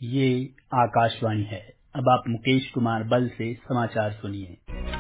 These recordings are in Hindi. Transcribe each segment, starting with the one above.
ये आकाशवाणी है। अब आप मुकेश कुमार बल से समाचार सुनिए।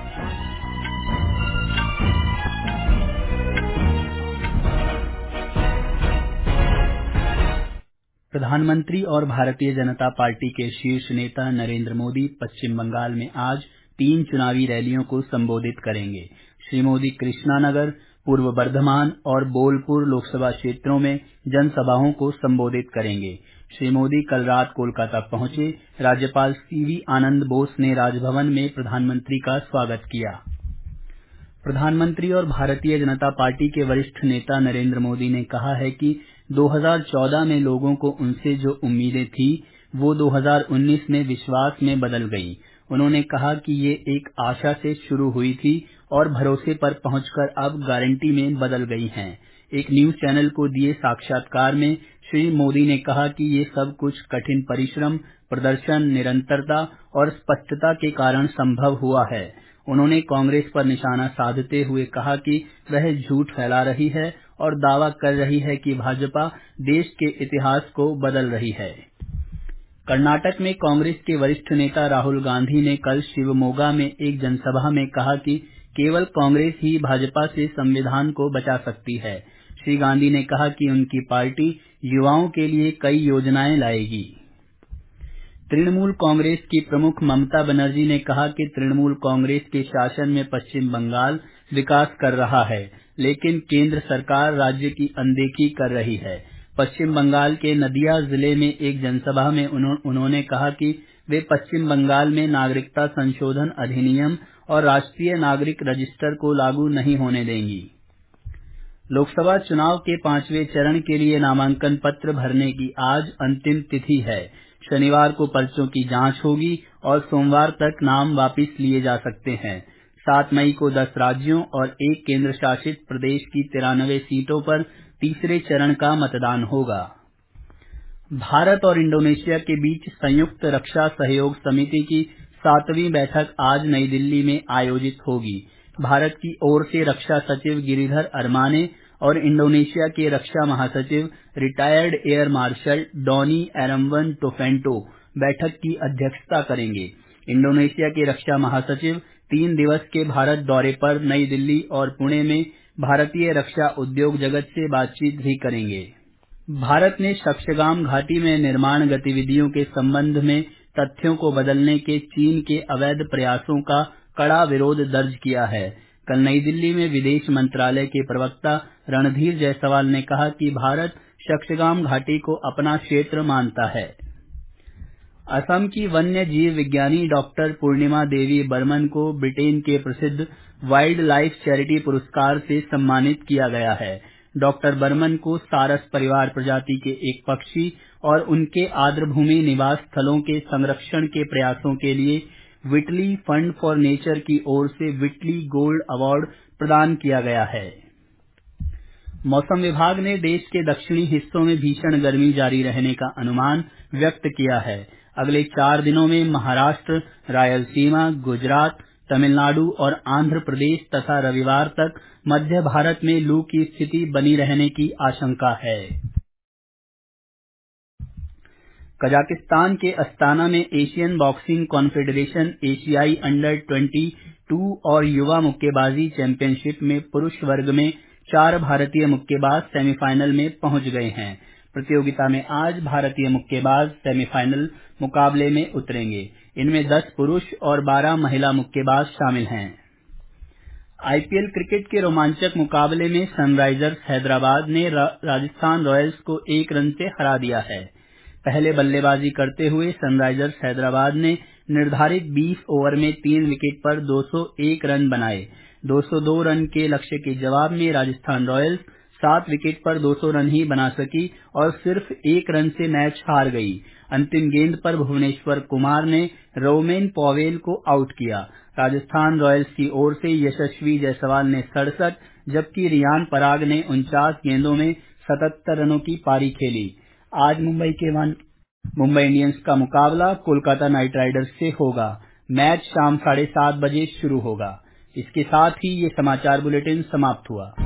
प्रधानमंत्री और भारतीय जनता पार्टी के शीर्ष नेता नरेंद्र मोदी पश्चिम बंगाल में आज 3 चुनावी रैलियों को संबोधित करेंगे। श्री मोदी कृष्णानगर, पूर्व बर्धमान और बोलपुर लोकसभा क्षेत्रों में जनसभाओं को संबोधित करेंगे। श्री मोदी कल रात कोलकाता पहुंचे। राज्यपाल सीवी आनंद बोस ने राजभवन में प्रधानमंत्री का स्वागत किया। प्रधानमंत्री और भारतीय जनता पार्टी के वरिष्ठ नेता नरेंद्र मोदी ने कहा है कि 2014 में लोगों को उनसे जो उम्मीदें थी वो 2019 में विश्वास में बदल गई। उन्होंने कहा कि ये एक आशा से शुरू हुई थी और भरोसे पर पहुंचकर अब गारंटी में बदल गई हैं। एक न्यूज चैनल को दिए साक्षात्कार में श्री मोदी ने कहा कि ये सब कुछ कठिन परिश्रम, प्रदर्शन, निरंतरता और स्पष्टता के कारण संभव हुआ है। उन्होंने कांग्रेस पर निशाना साधते हुए कहा कि वह झूठ फैला रही है और दावा कर रही है कि भाजपा देश के इतिहास को बदल रही है। कर्नाटक में कांग्रेस के वरिष्ठ नेता राहुल गांधी ने कल शिवमोगा में एक जनसभा में कहा कि केवल कांग्रेस ही भाजपा से संविधान को बचा सकती है। श्री गांधी ने कहा कि उनकी पार्टी युवाओं के लिए कई योजनाएं लाएगी। तृणमूल कांग्रेस की प्रमुख ममता बनर्जी ने कहा कि तृणमूल कांग्रेस के शासन में पश्चिम बंगाल विकास कर रहा है, लेकिन केंद्र सरकार राज्य की अनदेखी कर रही है। पश्चिम बंगाल के नदिया जिले में एक जनसभा में उन्होंने कहा कि वे पश्चिम बंगाल में नागरिकता संशोधन अधिनियम और राष्ट्रीय नागरिक रजिस्टर को लागू नहीं होने देंगी। लोकसभा चुनाव के 5वें चरण के लिए नामांकन पत्र भरने की आज अंतिम तिथि है। शनिवार को पर्चों की जांच होगी और सोमवार तक नाम वापस लिए जा सकते हैं। 7 मई को 10 राज्यों और 1 केंद्र शासित प्रदेश की 93 सीटों पर तीसरे चरण का मतदान होगा। भारत और इंडोनेशिया के बीच संयुक्त रक्षा सहयोग समिति की 7वीं बैठक आज नई दिल्ली में आयोजित होगी। भारत की ओर से रक्षा सचिव गिरिधर अरमाने और इंडोनेशिया के रक्षा महासचिव retired air marshal Donny Ermawan Taufanto बैठक की अध्यक्षता करेंगे। इंडोनेशिया के रक्षा महासचिव 3 दिवस के भारत दौरे पर नई दिल्ली और पुणे में भारतीय रक्षा उद्योग जगत से बातचीत भी करेंगे। भारत ने शक्सगाम घाटी में निर्माण गतिविधियों के संबंध में तथ्यों को बदलने के चीन के अवैध प्रयासों का कड़ा विरोध दर्ज किया है। कल नई दिल्ली में विदेश मंत्रालय के प्रवक्ता रणधीर जायसवाल ने कहा कि भारत शक्सगाम घाटी को अपना क्षेत्र मानता है। असम की वन्य जीव विज्ञानी डॉक्टर पूर्णिमा देवी बर्मन को ब्रिटेन के प्रसिद्ध वाइल्ड लाइफ चैरिटी पुरस्कार से सम्मानित किया गया है। डॉक्टर बर्मन को सारस परिवार प्रजाति के एक पक्षी और उनके आर्द्रभूमि निवास स्थलों के संरक्षण के प्रयासों के लिए विटली फंड फॉर नेचर की ओर से विटली गोल्ड अवार्ड प्रदान किया गया है। मौसम विभाग ने देश के दक्षिणी हिस्सों में भीषण गर्मी जारी रहने का अनुमान व्यक्त किया है। अगले 4 दिनों में महाराष्ट्र, रायलसीमा, गुजरात, तमिलनाडु और आंध्र प्रदेश तथा रविवार तक मध्य भारत में लू की स्थिति बनी रहने की आशंका है। कजाकिस्तान के अस्ताना में एशियन बॉक्सिंग कॉन्फेडरेशन एशियाई अंडर 22 और युवा मुक्केबाजी चैंपियनशिप में पुरुष वर्ग में 4 भारतीय मुक्केबाज सेमीफाइनल में पहुंच गए हैं। प्रतियोगिता में आज भारतीय मुक्केबाज सेमीफाइनल मुकाबले में उतरेंगे। इनमें 10 पुरुष और 12 महिला मुक्केबाज शामिल हैं। आईपीएल क्रिकेट के रोमांचक मुकाबले में सनराइजर्स हैदराबाद ने राजस्थान रॉयल्स को 1 रन से हरा दिया है। पहले बल्लेबाजी करते हुए सनराइजर्स हैदराबाद ने निर्धारित 20 ओवर में 3 विकेट पर 201 रन बनाए। 202 रन के लक्ष्य के जवाब में राजस्थान रॉयल्स 7 विकेट पर 200 रन ही बना सकी और सिर्फ 1 रन से मैच हार गई। अंतिम गेंद पर भुवनेश्वर कुमार ने रोमेन पॉवेल को आउट किया। राजस्थान रॉयल्स की ओर से यशस्वी जायसवाल ने 67 जबकि रियान पराग ने 49 गेंदों में 77 रनों की पारी खेली। आज मुंबई इंडियंस का मुकाबला कोलकाता नाइट राइडर्स से होगा। मैच शाम 7:30 बजे शुरू होगा। इसके साथ ही ये समाचार बुलेटिन समाप्त हुआ।